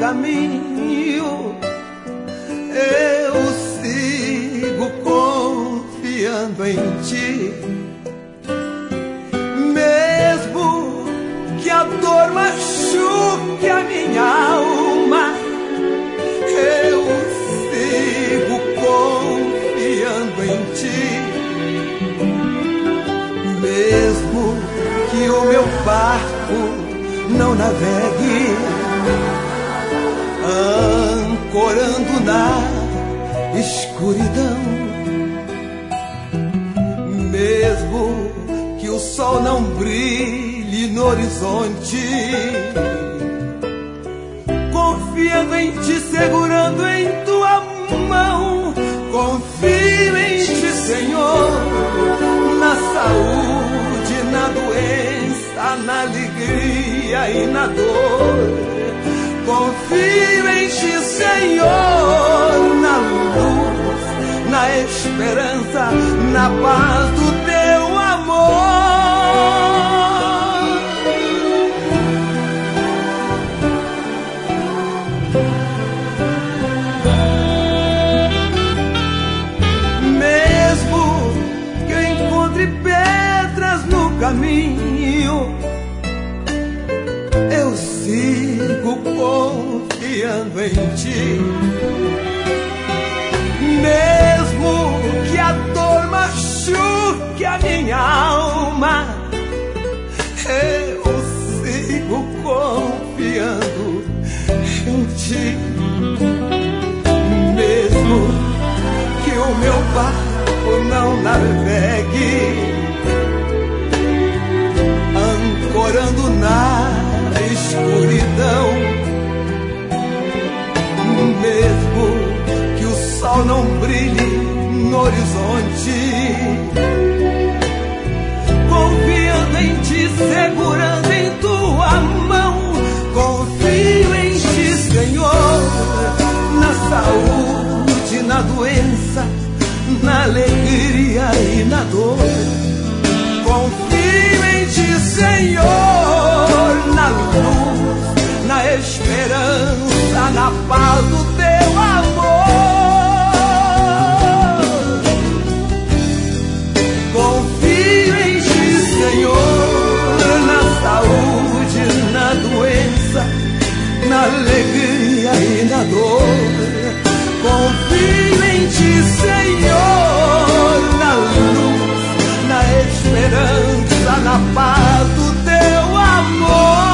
caminho, eu sigo confiando em ti. Mesmo que a dor machuque a minha alma, eu sigo confiando em ti. Mesmo que o meu barco não navegue, ancorando na escuridão, mesmo que o sol não brilhe no horizonte, confiando em ti, segurando em tua mão, confio em ti, Senhor, na saúde, na doença, na alegria e na dor. Confio em ti, Senhor, na luz, na esperança, na paz do teu amor. Mesmo que eu encontre pedras no caminho, eu sigo confiando em ti. Mesmo que a dor machuque a minha alma, eu sigo confiando em ti. Mesmo que o meu barco não navegue, ancorando na escuridão, mesmo que o sol não brilhe no horizonte, confiando em ti, segurando em tua mão, confio em ti, Senhor, na saúde, na doença, na alegria e na dor. Confio em ti, Senhor, na luz, na esperança, na paz do teu amor. Confio em ti, Senhor, na saúde, na doença, na alegria e na dor. Confio em ti, Senhor, na luz, na esperança, na paz do teu amor.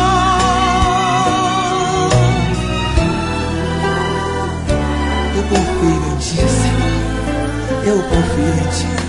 Eu confio em ti, Senhor, eu confio em ti.